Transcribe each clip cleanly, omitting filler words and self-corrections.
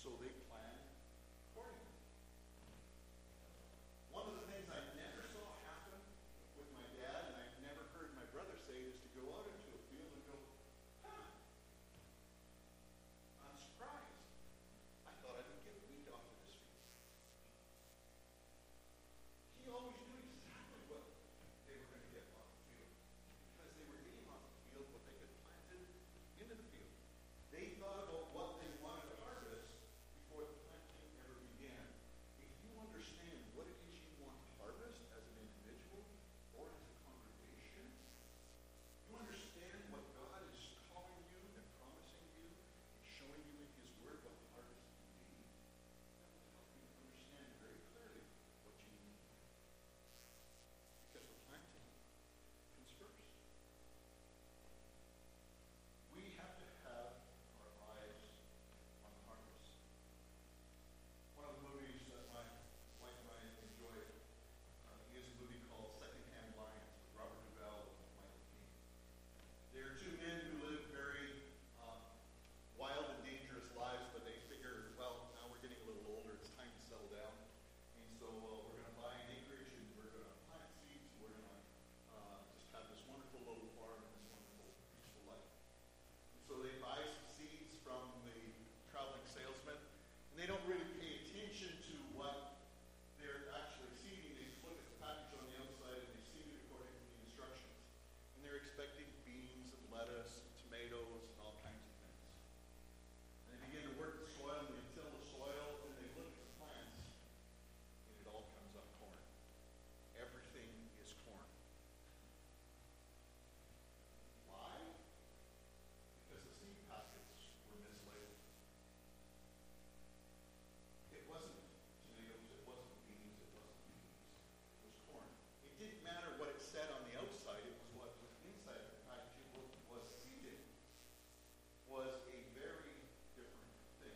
so they plan accordingly. One of the things I never saw happen with my dad, and I've never heard my brother say, is to go out into a field and go, huh, I'm surprised. I thought I would get wheat off of this field. He always knew exactly what they were going to get off the field, because they were getting off the field what they had planted into the field. They thought about what they wanted to harvest before the planting ever began. If you understand what it is you want to harvest as an individual or as a congregation, you understand what God is calling you and promising you and showing you in His Word what the harvest can be, that will help you understand very clearly what you need. Because the planting comes first. We have to have our eyes on the harvest. One of the movies that my wife and I enjoy is a movie called Secondhand Lions with Robert Duvall and Michael Caine. There are two men who live very wild and dangerous lives, but they figure, well, now we're getting a little older, it's time to settle down. And so we're going to buy an acreage and we're going to plant seeds. We're going to just have this wonderful little farm and this wonderful, peaceful life. And so they buy some seeds from the traveling salesman, and they don't really pay attention to what they're actually seeding. They look at the package on the outside and they seed it according to the instructions. And they're expecting beans and lettuce and tomatoes and all kinds of things. And they begin to work the soil and they till the soil and they look at the plants and it all comes up corn. Everything is corn. Why? Because the seed packets were mislabeled. It wasn't tomatoes, it wasn't beans, it wasn't peas. It was corn. It didn't matter what it said on the outside, it was what was inside the package. What was seeded was a very different thing.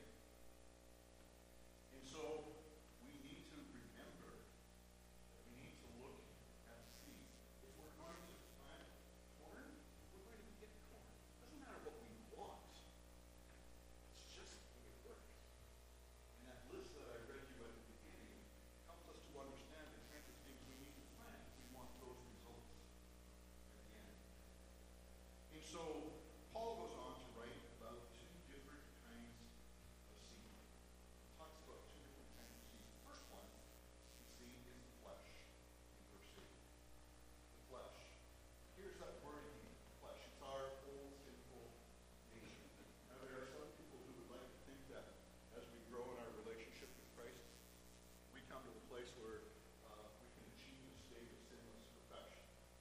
And so we need to remember that we need to look at the seeds. If we're going to plant corn, we're going to get corn. It doesn't matter what we want. It's just the way it works. And that list that I read you at the beginning helps us to understand the kinds of things we need to plant if we want those results at the end. And so Paul goes on to write about two different kinds of seed. He talks about two different kinds of seed. The first one we see is the flesh in verse 8. The flesh. Here's that word again, flesh. It's our old sinful nature. Now there are some people who would like to think that as we grow in our relationship with Christ, we come to the place where we can achieve a state of sinless perfection.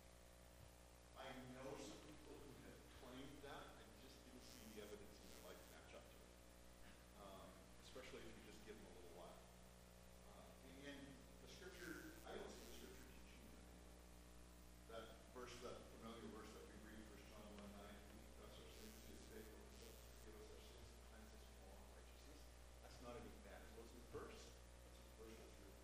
I know some people who have claimed that. I just didn't see the evidence in their life match up to it. Especially if you just give them a little while. And the scripture, I don't see the scripture teaching that verse, that familiar verse that we read, 1 John 1:9, we confess our sins, He is faithful and just to forgive us our sins and cleanse us from all unrighteousness. That's not an evangelism verse. That's a verse that's really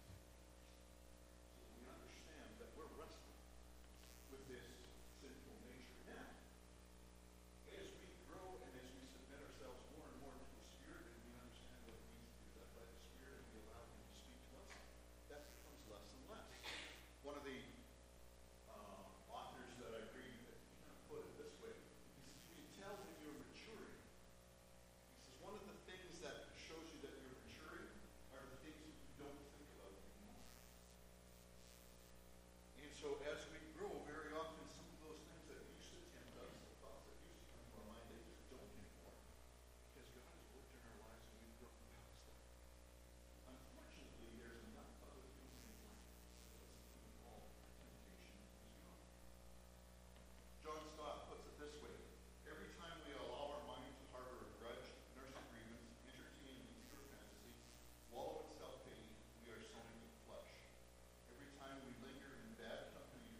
so we understand that we're wrestling with this sinful nature. Now, as we grow and as we submit ourselves more and more to the Spirit and we understand what it means to be led by the Spirit and we allow Him to speak to us, that becomes less and less. One of the authors that I read kind of put it this way. He says, you can tell when you're maturing. He says, one of the things that shows you that you're maturing are the things that you don't think about anymore. And so as we grow, very often some of those things that used to tempt us, the thoughts that used to come to our mind, they just don't anymore. Because God has worked in our lives and we've grown past that. Unfortunately, there's enough other things in life that doesn't even all temptation is gone. John Stott puts it this way. Every time we allow our mind to harbor a grudge, nurse agreements, entertain an impure fantasy, wallow in self-pity, we are sowing the flesh. Every time we linger in bad company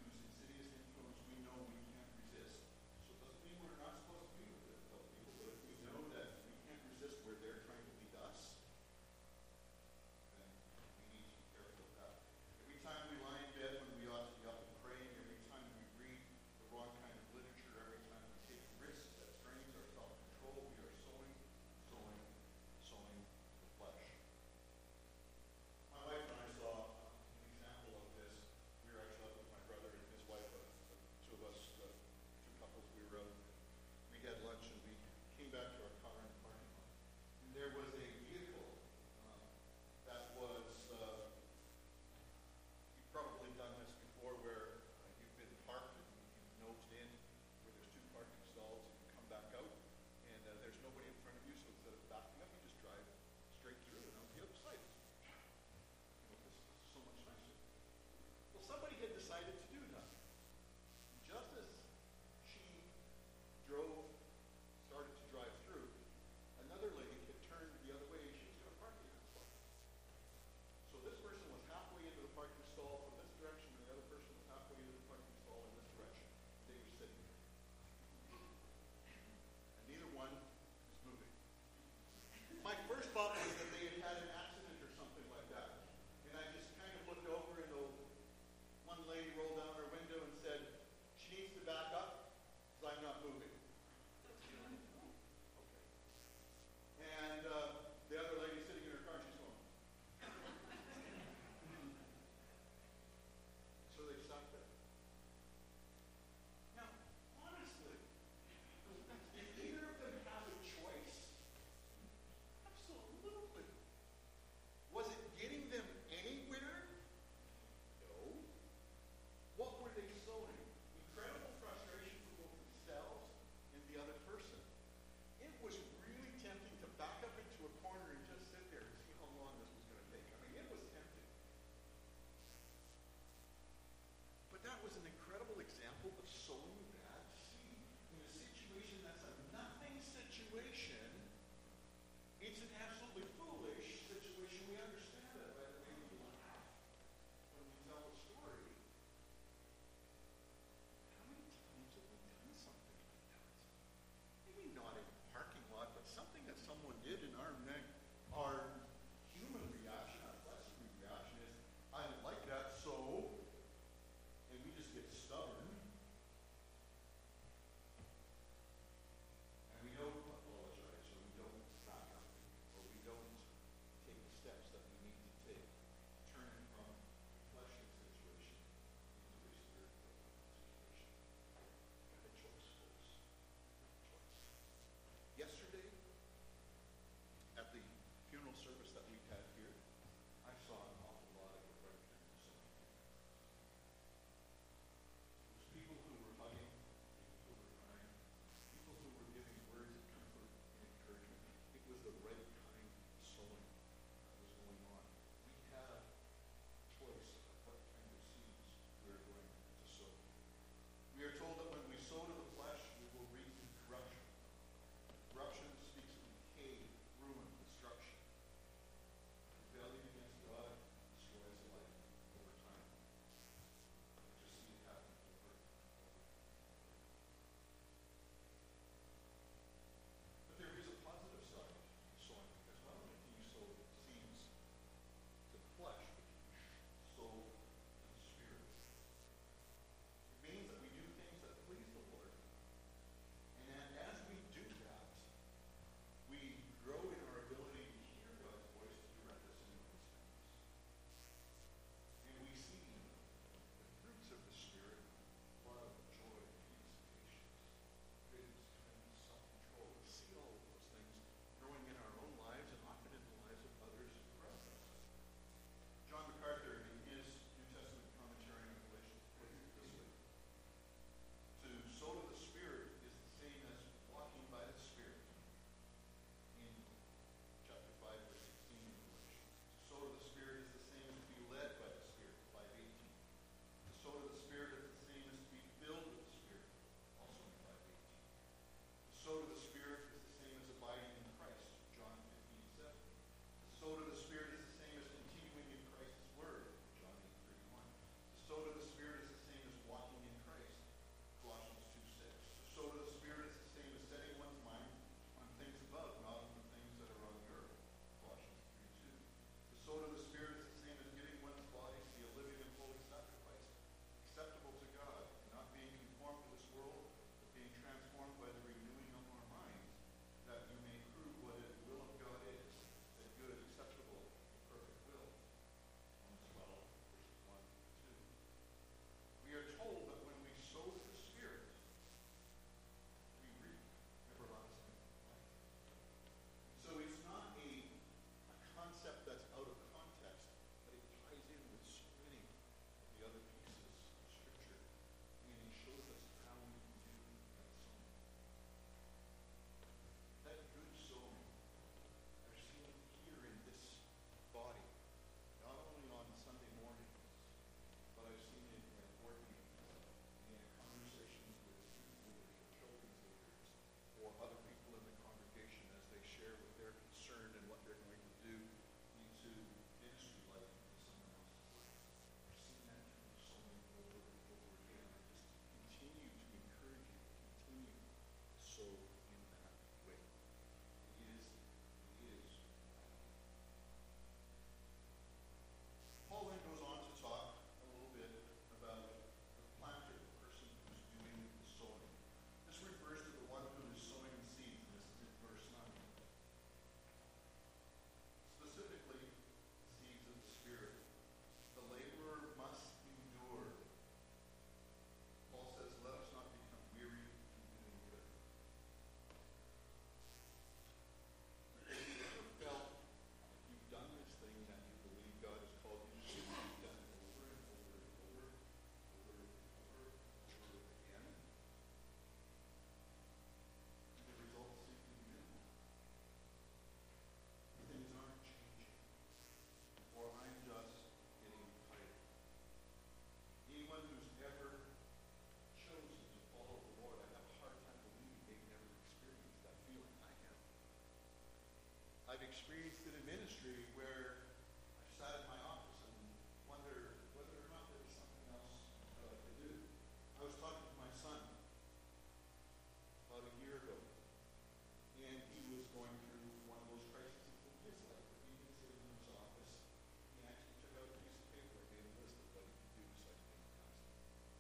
wasted in ministry where I sat in my office and wondered whether or not there was something else that I could do. I was talking to my son about a year ago, and he was going through one of those crises in his life. He was sitting in his office. He actually took out a piece of paper and made a list of what he could do so I could make counseling.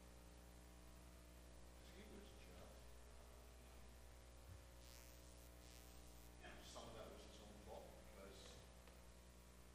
He was just, some of that was his own fault because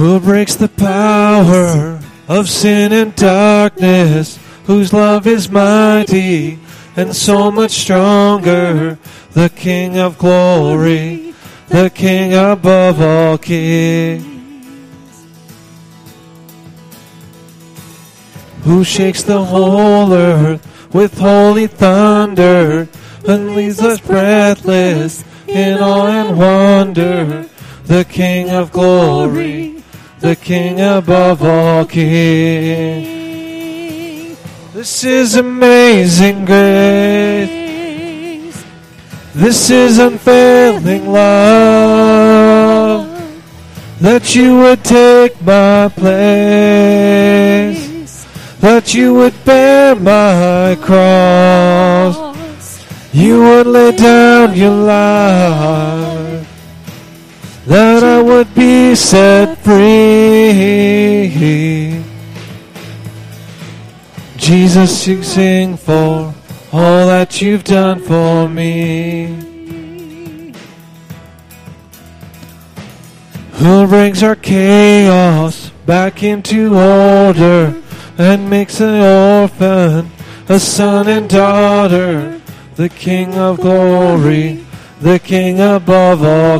Who breaks the power of sin and darkness, whose love is mighty and so much stronger, the King of glory, the King above all kings. Who shakes the whole earth with holy thunder, and leaves us breathless in awe and wonder, the King of glory, the King above all kings. This is amazing grace. This is unfailing love, that you would take my place, that you would bear my cross, you would lay down your life, that I would be set free. Jesus, you sing for all that you've done for me. Who brings our chaos back into order, and makes an orphan a son and daughter, the King of glory, the King above all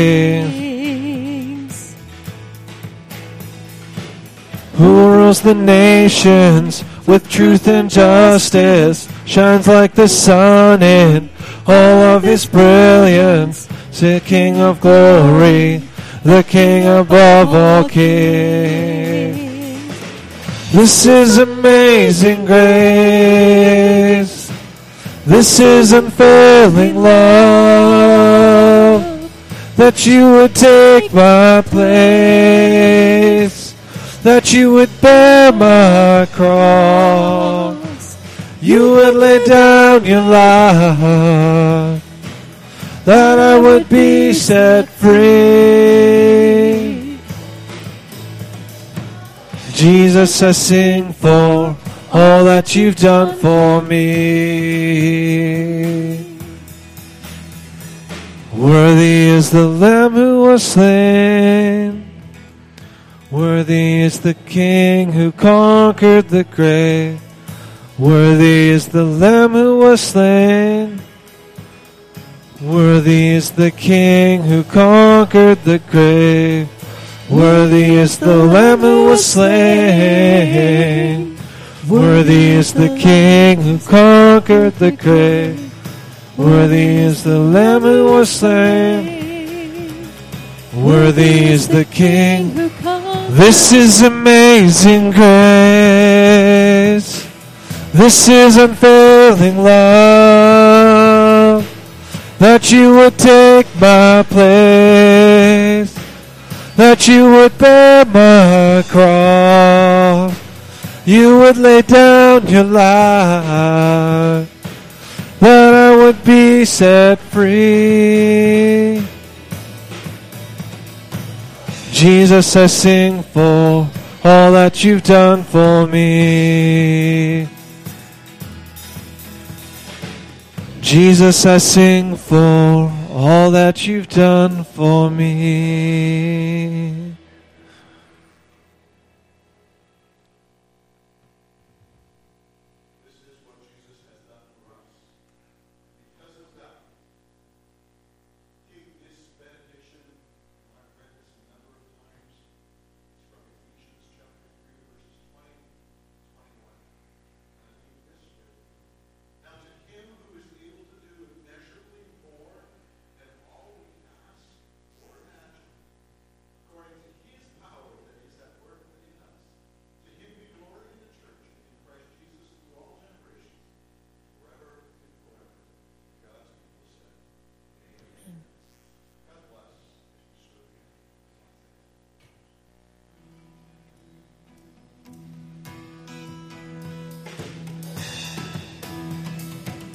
kings. Who rules the nations with truth and justice, shines like the sun in all of his brilliance, the King of glory, the King above all kings. This is amazing grace. This is unfailing love, that you would take my place, that you would bear my cross, you would lay down your life, that I would be set free. Jesus, I sing for all that you've done for me. Worthy is the Lamb who was slain. Worthy is the King who conquered the grave. Worthy is the Lamb who was slain. Worthy is the King who conquered the grave. Worthy is the Lamb who was slain. Worthy is the King who conquered the grave. Worthy is the Lamb who was slain. Worthy is the King who conquered. This is amazing grace. This is unfailing love, that you would take my place, that you would bear my cross, you would lay down your life, that I would be set free. Jesus, I sing for all that you've done for me. Jesus, I sing for all that you've done for me.